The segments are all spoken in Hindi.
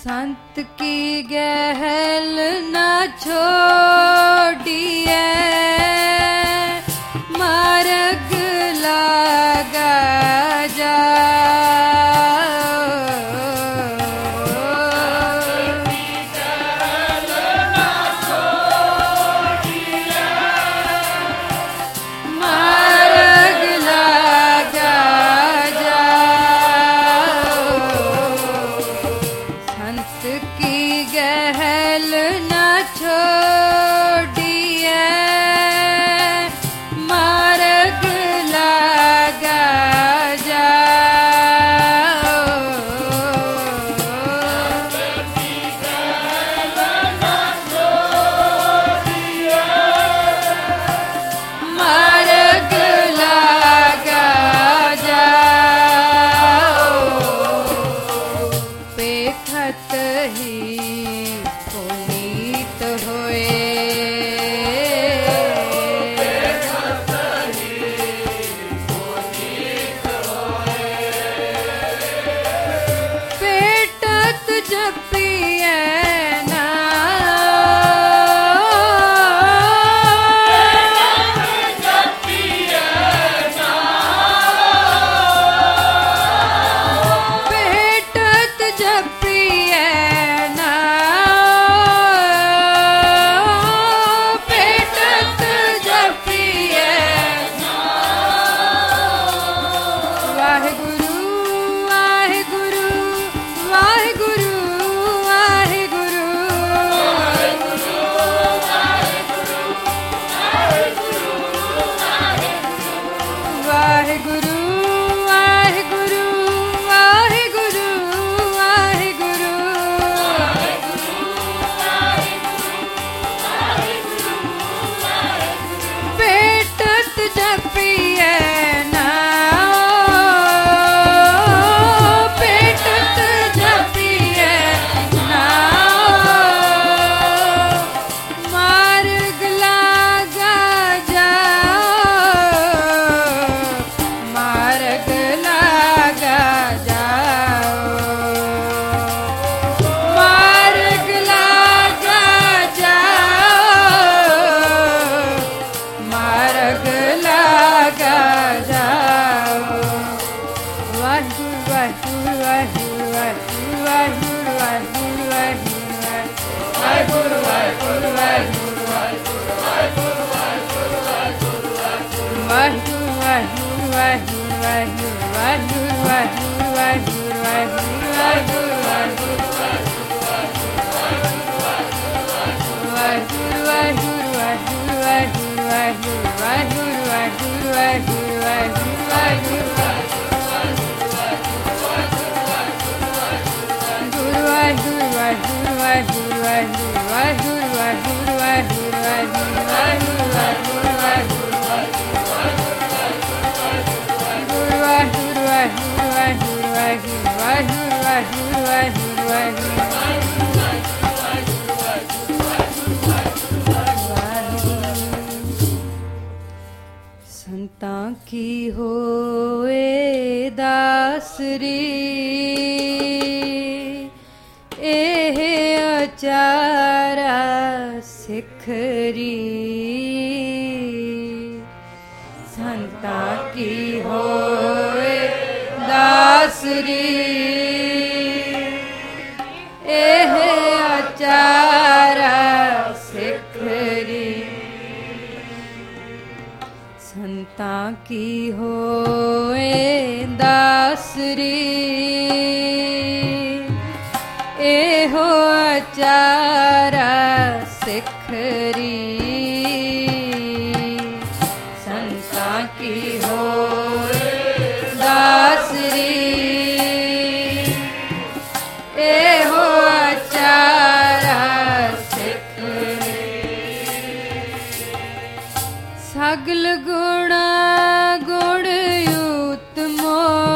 संत की गहल न छोड़िए, मार्ग लागा जा। संतां की होए दासरी, एह अचारा सिखरी। संतां की होए दासरी, एह अचारा सिखरी। संतां की होए दासरी, एहो अचारा सिखरी। संतां की होए दासरी, एहो अचारा सिखरी। सगल गुणा गुण उत्तमो,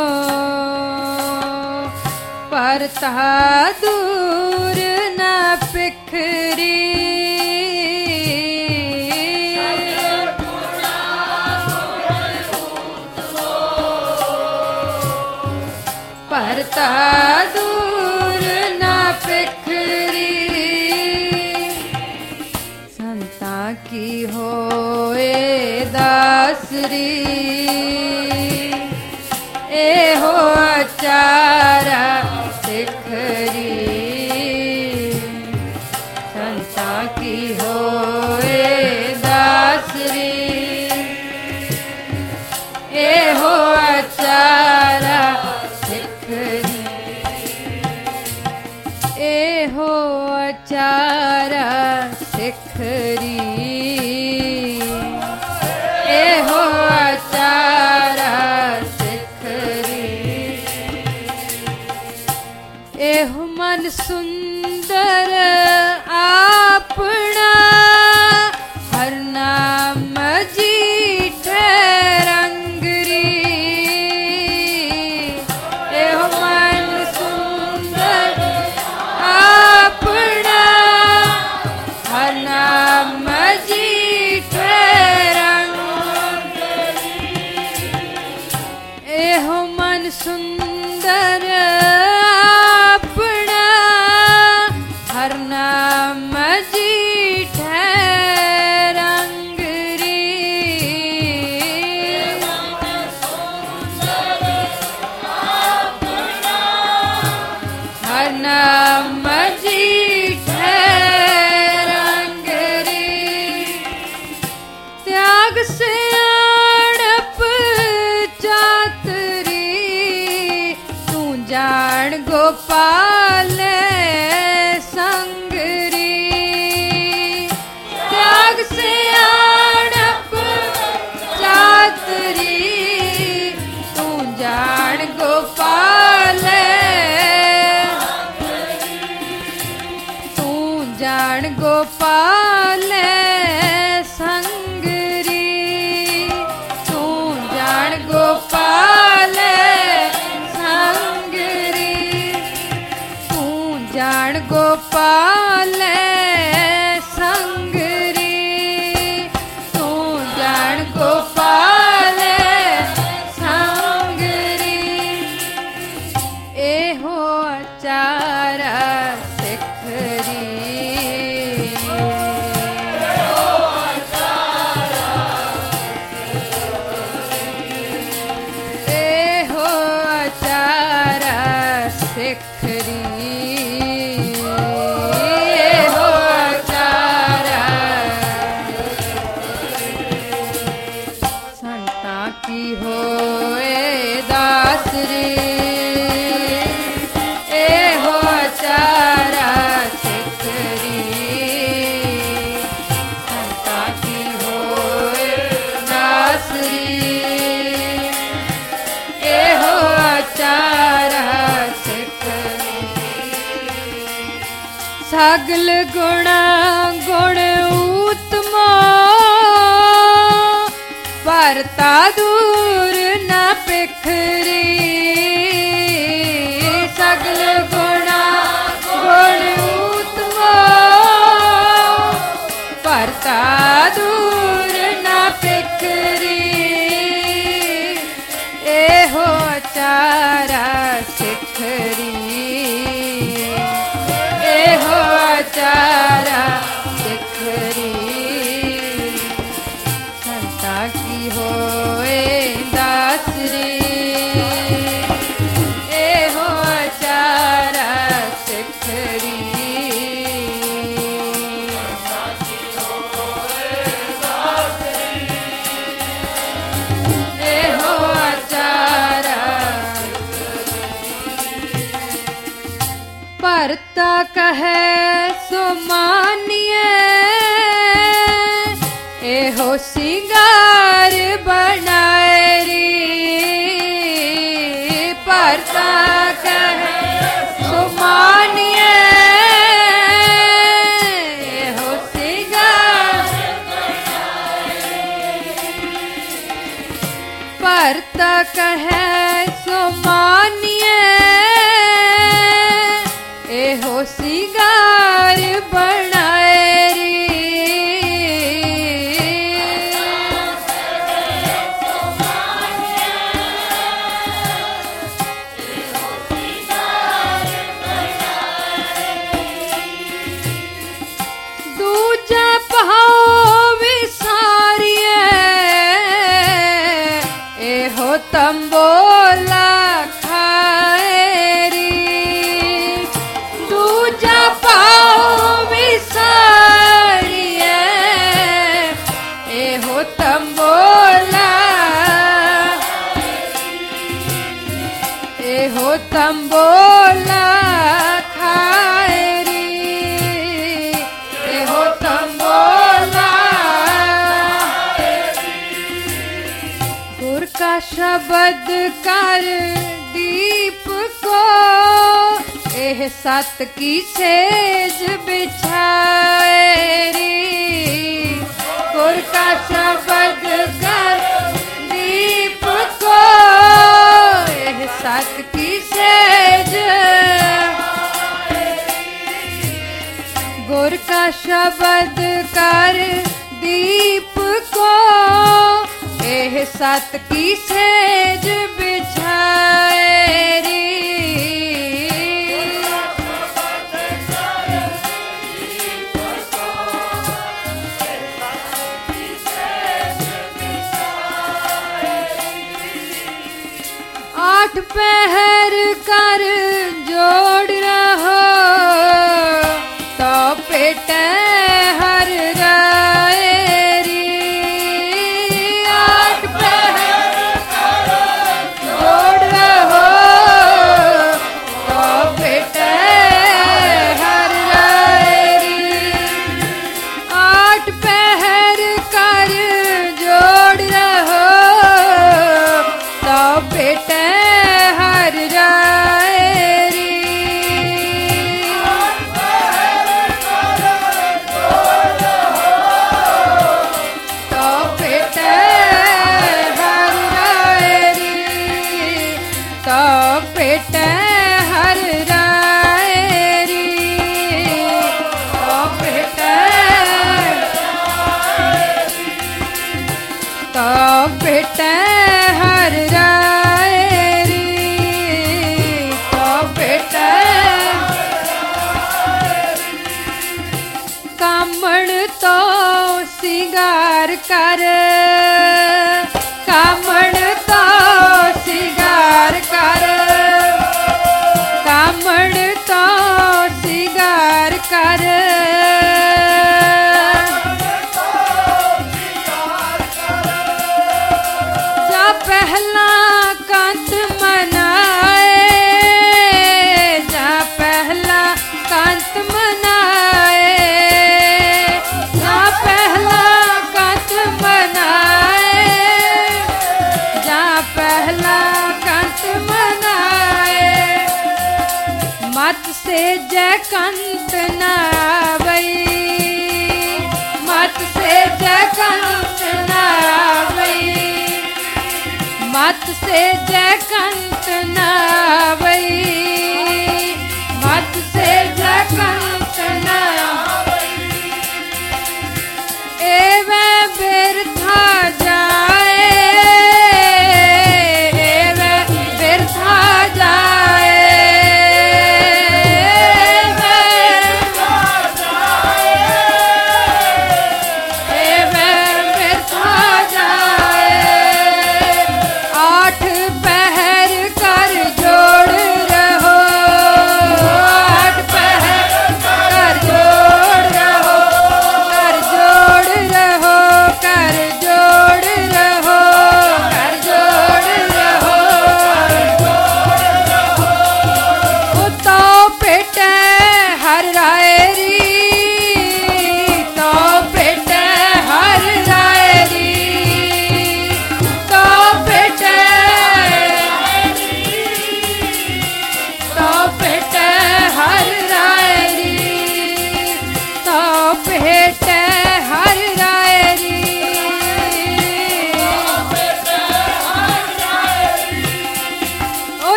परता दूर न पिखरी। परता दूर न पिखरी। दासरी एहो आचारा सिखरी संता की होए दासरी एहो आचारा सिखरी एहो आचारा सिखरी एहो आचारा सिखरी एहो मन सुंदर आपना हर नाम जीठे रंगरी एहो मन सुंदर आपना हर नाम जीठे रंगरी एहो मन सुंदर आपना हर नाम जीठे रंगरी हर नाम जीठे रंगरी त्याग से आड़प चातरी तू जान गोपाल संगरी त्याग से आड़प चातरी तू जान गोपाल तू जान गोपाल संगरी तू जान गोपाल संगरी तू जान गोपाल संगरी तू जान गोपाल संगरी एहो आचारा सिखरी एहो आचारा सिखरी एहो आचारा संता की होए दासरी एहो आचारा सिखरी संता की होए दासरी एहो आचारा सिखरी सगल गुणा गुण उत्तमो परता दूर न पिखरी सगल गुणा गुण उत्तमो परता दूर न पिखरी एहो आचारा सिखरी एहो आचारा सिखरी संता की होए दासरी एहो आचारा सिखरी एहो आचारा परता कहे सो मानिए एहो सिंगार बनाए री परता कहे सो मानिए एहो सिंगार परता कहे सो मानिए एहो सिंगार बनाए री दूजा पहाओ विसारिए तंबोला खाए री दूजा पाओ विसारिए एहो तंबोला एहो तंबोला खाए री एहो तंबोला गुर का शब्द कर दीप को एह सत की सेज बिछाए री गुर का शब्द कर दीप को एह सत की सेज गुर का शब्द कर दीप को एह सत की सेज बिछाए री आठ पहर कर जोड़ रहो तो पेट हर राय री आठ पहर कर जोड़ रहो तो पेट हर राय री आठ पहर कर जोड़ रहो तो पेट हर राय री तो पेट हर राय री तो पेट हर राय री तो पेट तो पेट हर राय री तो पेट कामण तो सिंगार कर कामण तो सिंगार कर कामण तो सिंगार कर जा पहला कंत मनाए जा पहला कंत मनाए जा पहला कंत मनाए जा पहला कंत मनाए मत से जय कंत ना वई मत से जय कंत ना वई मत से जय कंत ना वई मत से जय कंत ना एवे बिरथा जाए एवे बिरथा जाए एवे बिरथा जाए आठ पहर कर जोड़ रहो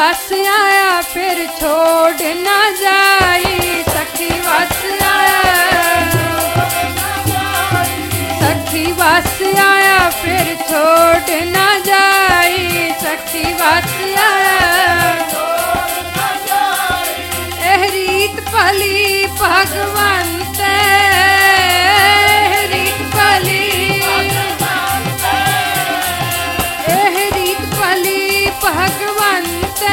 वस आया फिर छोड़ न जाई, सखी वस आया, सखी वस आया फिर छोड़ न जाई, सखी वस आया। एह रीत भली भगवंत, रीत भली, एह रीत भली भगवंत,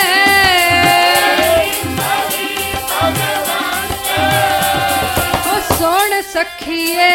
ओ सुन सखिए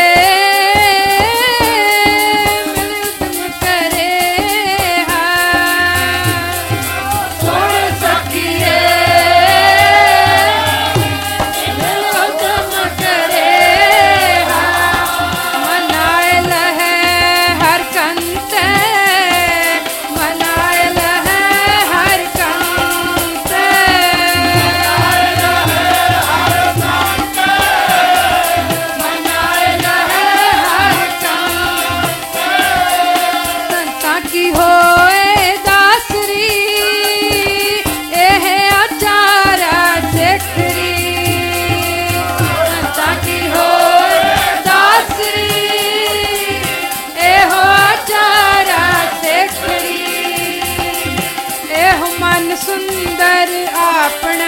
सुंदर अपना,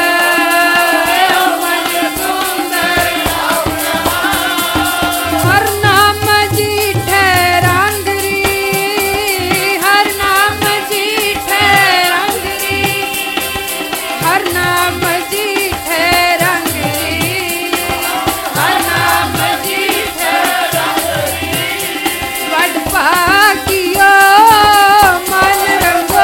मन सुंदर अपना, हर नाम जीठे रंगरी, हर नाम जीठे रंगरी, हर नाम जीठे रंगरी, हर नाम जीठे रंगरी। वड भागियो मन रंगो,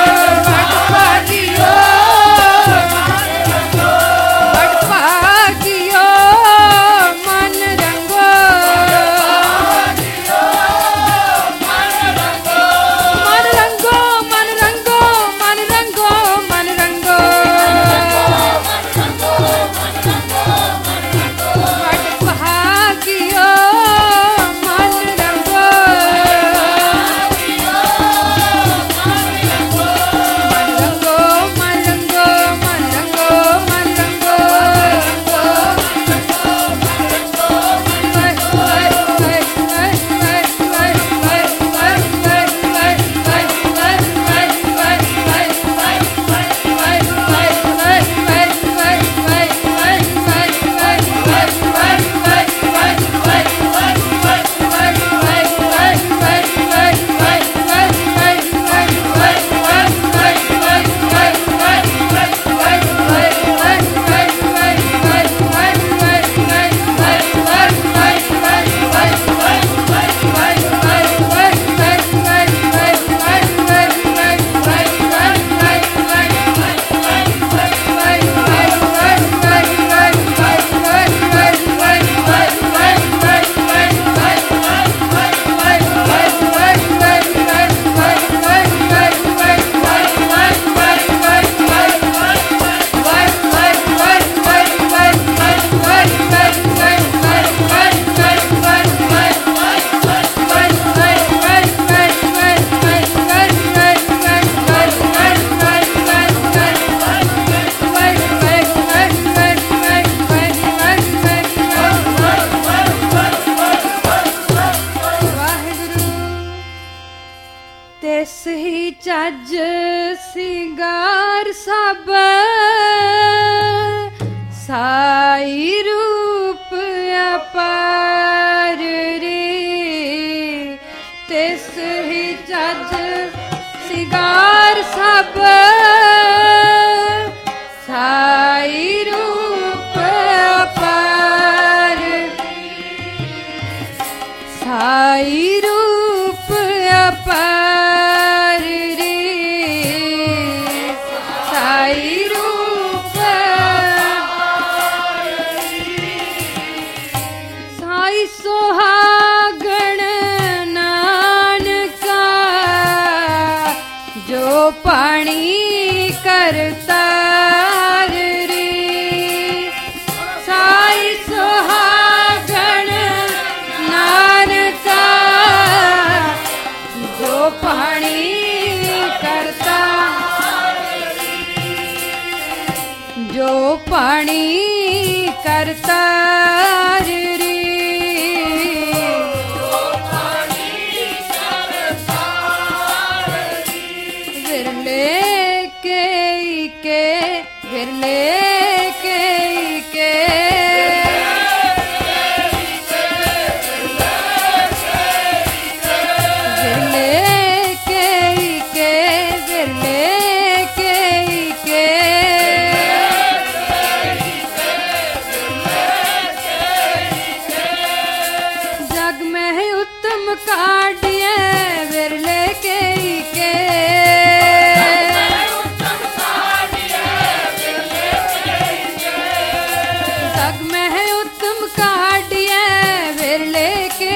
चज सिंगार सब साई रूप अपार रे, तिस ही चज सिंगार सब साई रूप अपार, साई रूप अपार रे, साई रूप, साई सुहागण नानका जो पानी करता रे, साई सुहागण नानका जो पानी करता उत्तम काढ़िए विरले के जग में उत्तम काढ़िए विरले के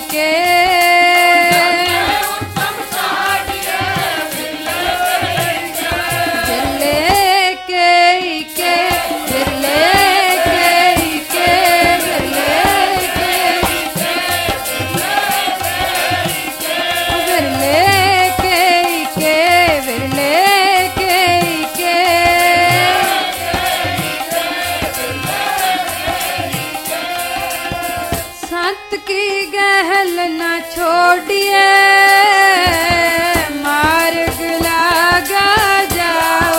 की गहल न छोड़िए मार्ग लागा जाओ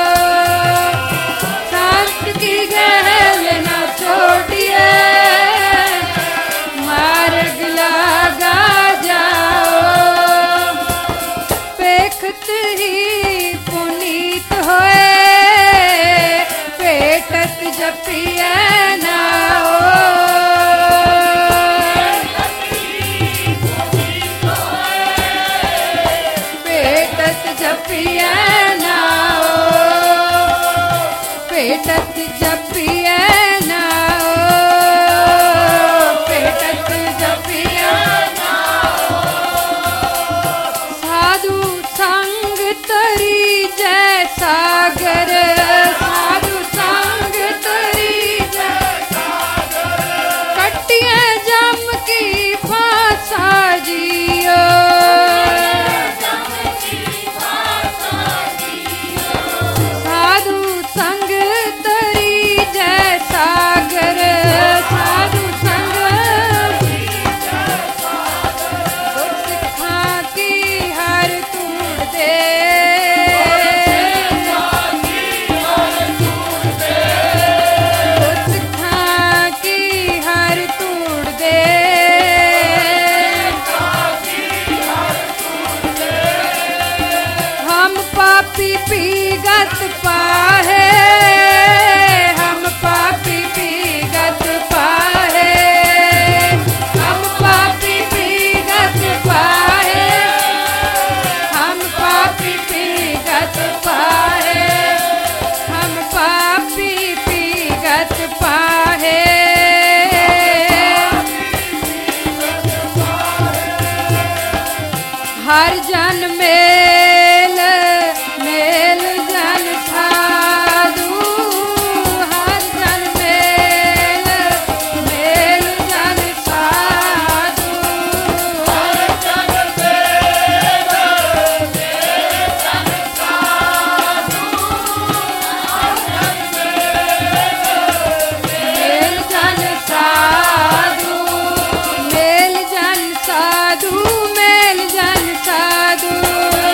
संत की गहल न छोड़िए मार्ग लागा जाओ पेखत ही पुनीत होए पेटत जपिए नाओ जपिए नाओ पेटत जपिए नाओ पेटत जपिए नाओ साधु संग तरी जय सागर साधु संग तरी जय सागर कटिए जम की फांसा जियो पापी पीगत पाहे हम पापी पीगत पाहे हम पापी पीगत पाहे हम पापी पीगत पाहे हम पापी पीगत पाहे हर जन मेल मेल जन साधु हर जन मेल मेल जन साधु हर जन मेल मेल जन साधु हर जन मेल साधु मेल जन साधु मेल जन साधु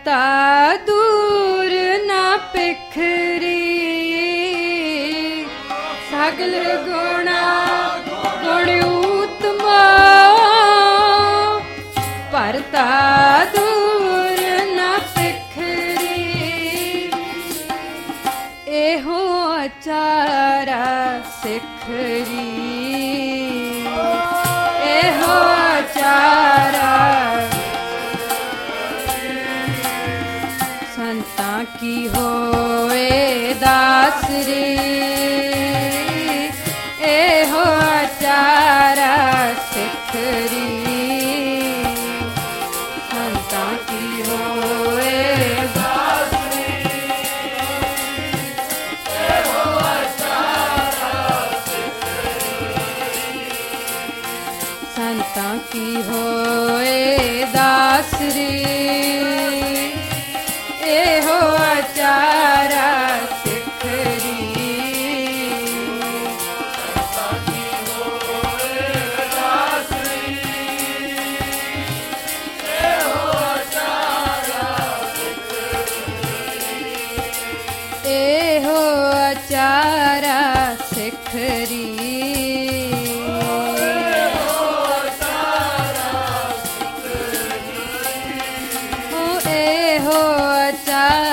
ਭਰਤਾ ਦੂਰ ਨਾ ਪਿਖਰੀ ਸਗਲ ਗੁਣਾ ਗੁਣ ਉਤਮਾ ਭਰਤਾ ਦੂਰ ਨਾ ਪਿਖਰੀ ਇਹੋ ਆਚਾਰਾ ਸਿਖਰੀ ਇਹੋ ਆਚਾਰਾ ਸੰਤਾਂ ਕੀ ਹੋਏ ਦਾਸਰੀ ਇਹੋ ਆਚਾਰਾ ਸਿਖਰੀ ਸੰਤਾਂ ਕੀ ਹੋਏ ਦਾਸਰੀ ਇਹੋ ਆਚਾਰਾ ਸਿਖਰੀ ਸੰਤਾਂ ਕੀ ਹੋਏ ਦਾਸਰੀ ਇਹੋ ਆਚਾਰਾ ਸਿਖਰੀ ਸੰਤਾਂ ਕੀ ਹੋਏ ਦਾਸਰੀ ਇਹੋ ਆਚਾਰਾ ਸਿਖਰੀ ਇਹੋ ਆਚਾਰਾ ਸਿਖਰੀ ਇਹੋ ਆਚਾਰਾ